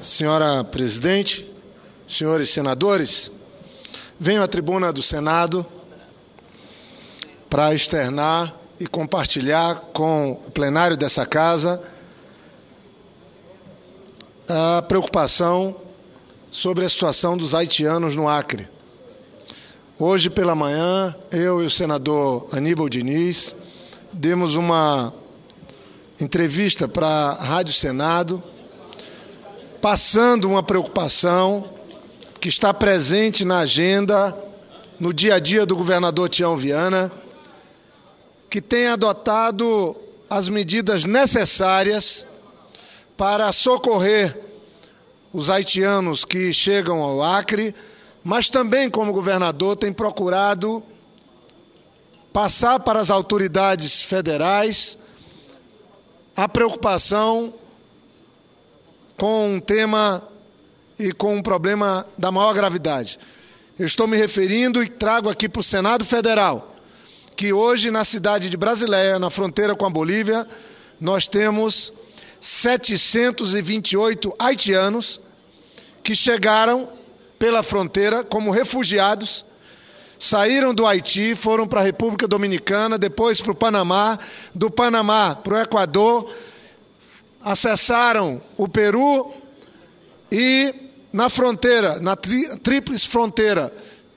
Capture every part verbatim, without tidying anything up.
Senhora presidente, senhores senadores, venho à tribuna do Senado para externar e compartilhar com o plenário dessa casa a preocupação sobre a situação dos haitianos no Acre. Hoje pela manhã, eu e o senador Aníbal Diniz demos uma entrevista para a Rádio Senado, passando uma preocupação que está presente na agenda, no dia a dia do governador Tião Viana, que tem adotado as medidas necessárias para socorrer os haitianos que chegam ao Acre, mas também, como governador, tem procurado passar para as autoridades federais a preocupação com um tema e com um problema da maior gravidade. Eu estou me referindo e trago aqui para o Senado Federal, que hoje na cidade de Brasileia, na fronteira com a Bolívia, nós temos setecentos e vinte e oito haitianos que chegaram pela fronteira como refugiados, saíram do Haiti, foram para a República Dominicana, depois para o Panamá, do Panamá para o Equador, acessaram o Peru e na fronteira, na tri, tríplice fronteira,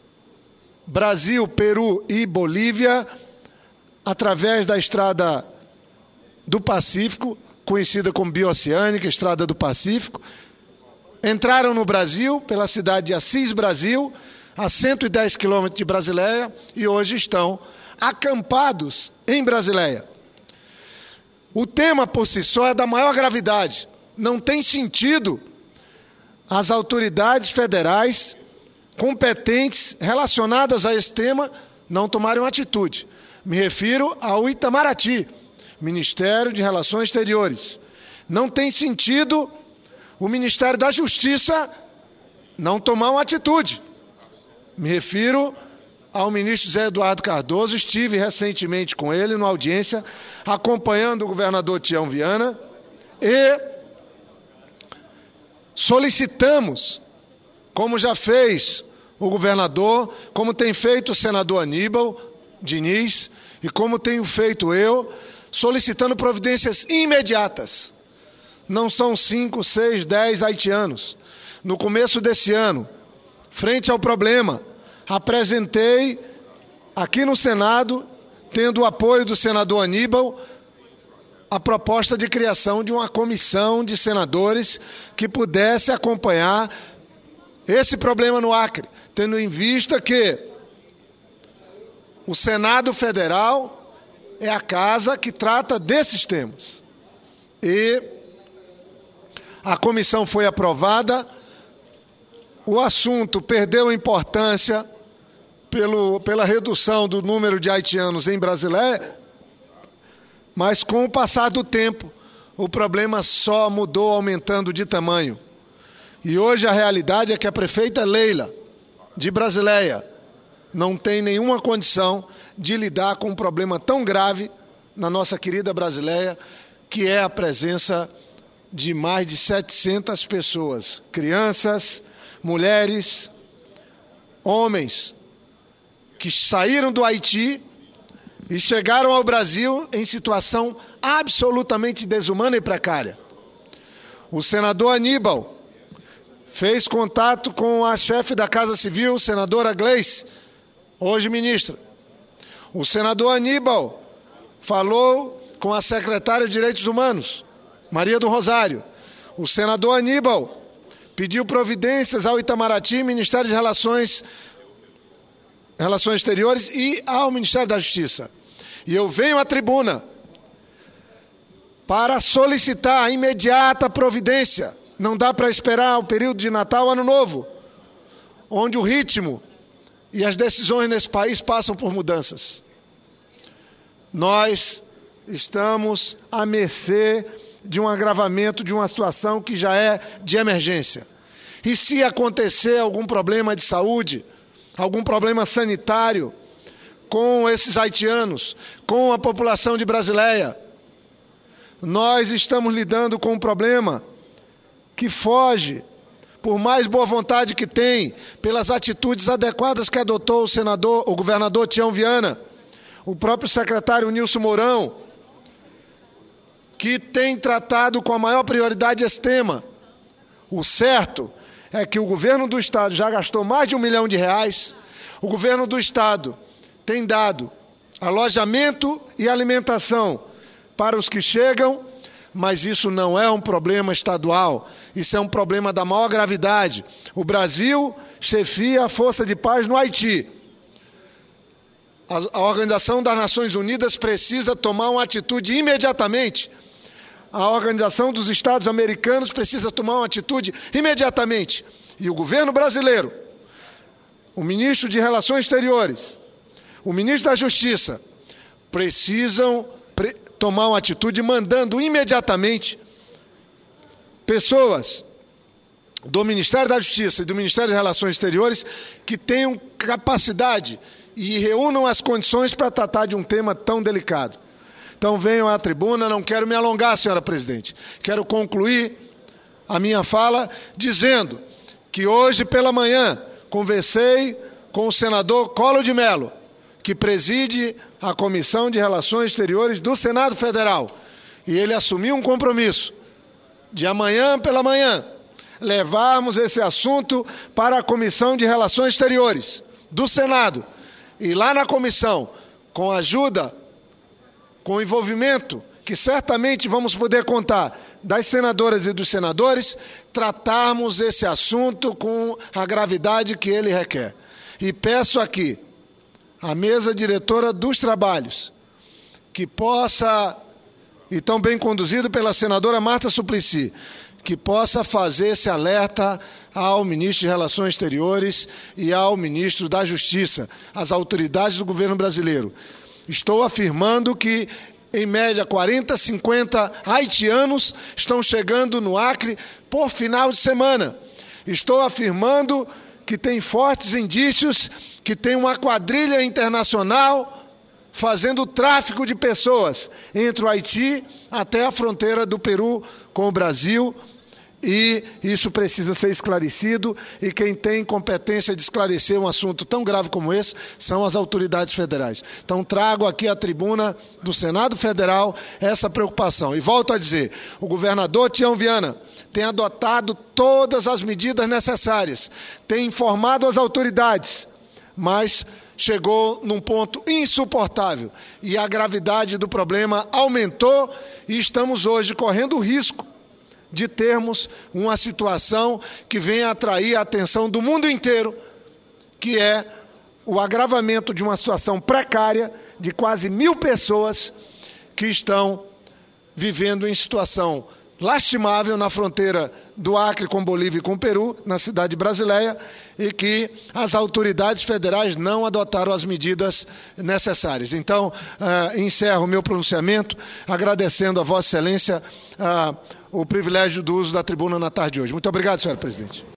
Brasil, Peru e Bolívia, através da Estrada do Pacífico, conhecida como Bioceânica, Estrada do Pacífico, entraram no Brasil pela cidade de Assis, Brasil, a cento e dez quilômetros de Brasileia, e hoje estão acampados em Brasileia. O tema por si só é da maior gravidade. Não tem sentido as autoridades federais competentes relacionadas a esse tema não tomarem uma atitude. Me refiro ao Itamaraty, Ministério de Relações Exteriores. Não tem sentido o Ministério da Justiça não tomar uma atitude. Me refiro ao ministro Zé Eduardo Cardoso, estive recentemente com ele numa audiência, acompanhando o governador Tião Viana, e solicitamos, como já fez o governador, como tem feito o senador Aníbal Diniz, e como tenho feito eu, solicitando providências imediatas. Não são cinco, seis, dez haitianos. No começo desse ano, frente ao problema, apresentei aqui no Senado, tendo o apoio do senador Aníbal, a proposta de criação de uma comissão de senadores que pudesse acompanhar esse problema no Acre, tendo em vista que o Senado Federal é a casa que trata desses temas. E a comissão foi aprovada, o assunto perdeu importância pelo, pela redução do número de haitianos em Brasileia, mas com o passar do tempo, o problema só mudou aumentando de tamanho. E hoje a realidade é que a prefeita Leila, de Brasileia, não tem nenhuma condição de lidar com um problema tão grave na nossa querida Brasileia, que é a presença de mais de setecentas pessoas, crianças, mulheres, homens, que saíram do Haiti e chegaram ao Brasil em situação absolutamente desumana e precária. O senador Aníbal fez contato com a chefe da Casa Civil, senadora Gleice, hoje ministra. O senador Aníbal falou com a secretária de Direitos Humanos, Maria do Rosário. O senador Aníbal pediu providências ao Itamaraty, Ministério de Relações, Relações Exteriores e ao Ministério da Justiça. E eu venho à tribuna para solicitar a imediata providência. Não dá para esperar o período de Natal, Ano Novo, onde o ritmo e as decisões nesse país passam por mudanças. Nós estamos à mercê de um agravamento de uma situação que já é de emergência. E se acontecer algum problema de saúde, algum problema sanitário com esses haitianos, com a população de Brasileia, nós estamos lidando com um problema que foge, por mais boa vontade que tem, pelas atitudes adequadas que adotou o senador, o governador Tião Viana, o próprio secretário Nilson Mourão, que tem tratado com a maior prioridade esse tema. O certo é que o governo do Estado já gastou mais de um milhão de reais, o governo do Estado tem dado alojamento e alimentação para os que chegam, mas isso não é um problema estadual, isso é um problema da maior gravidade. O Brasil chefia a Força de Paz no Haiti. A Organização das Nações Unidas precisa tomar uma atitude imediatamente. A Organização dos Estados Americanos precisa tomar uma atitude imediatamente. E o governo brasileiro, o ministro de Relações Exteriores, o ministro da Justiça, precisam pre- tomar uma atitude mandando imediatamente pessoas do Ministério da Justiça e do Ministério de Relações Exteriores que tenham capacidade e reúnam as condições para tratar de um tema tão delicado. Então venham à tribuna, não quero me alongar, senhora presidente. Quero concluir a minha fala dizendo que hoje pela manhã conversei com o senador Collor de Mello, que preside a Comissão de Relações Exteriores do Senado Federal. E ele assumiu um compromisso de amanhã pela manhã levarmos esse assunto para a Comissão de Relações Exteriores do Senado. E lá na comissão, com a ajuda, com o envolvimento, que certamente vamos poder contar, das senadoras e dos senadores, tratarmos esse assunto com a gravidade que ele requer. E peço aqui à mesa diretora dos trabalhos que possa, e tão bem conduzido pela senadora Marta Suplicy, que possa fazer esse alerta ao ministro de Relações Exteriores e ao ministro da Justiça, às autoridades do governo brasileiro. Estou afirmando que, em média, quarenta, cinquenta haitianos estão chegando no Acre por final de semana. Estou afirmando que tem fortes indícios que tem uma quadrilha internacional fazendo tráfico de pessoas entre o Haiti até a fronteira do Peru com o Brasil. E isso precisa ser esclarecido, e quem tem competência de esclarecer um assunto tão grave como esse são as autoridades federais. Então trago aqui à tribuna do Senado Federal essa preocupação. E volto a dizer, o governador Tião Viana tem adotado todas as medidas necessárias, tem informado as autoridades, mas chegou num ponto insuportável e a gravidade do problema aumentou, e estamos hoje correndo o risco de termos uma situação que venha atrair a atenção do mundo inteiro, que é o agravamento de uma situação precária de quase mil pessoas que estão vivendo em situação lastimável na fronteira do Acre com Bolívia e com Peru, na cidade de Brasileia, e que as autoridades federais não adotaram as medidas necessárias. Então, uh, encerro o meu pronunciamento agradecendo a Vossa Excelência uh, o privilégio do uso da tribuna na tarde de hoje. Muito obrigado, senhora presidente.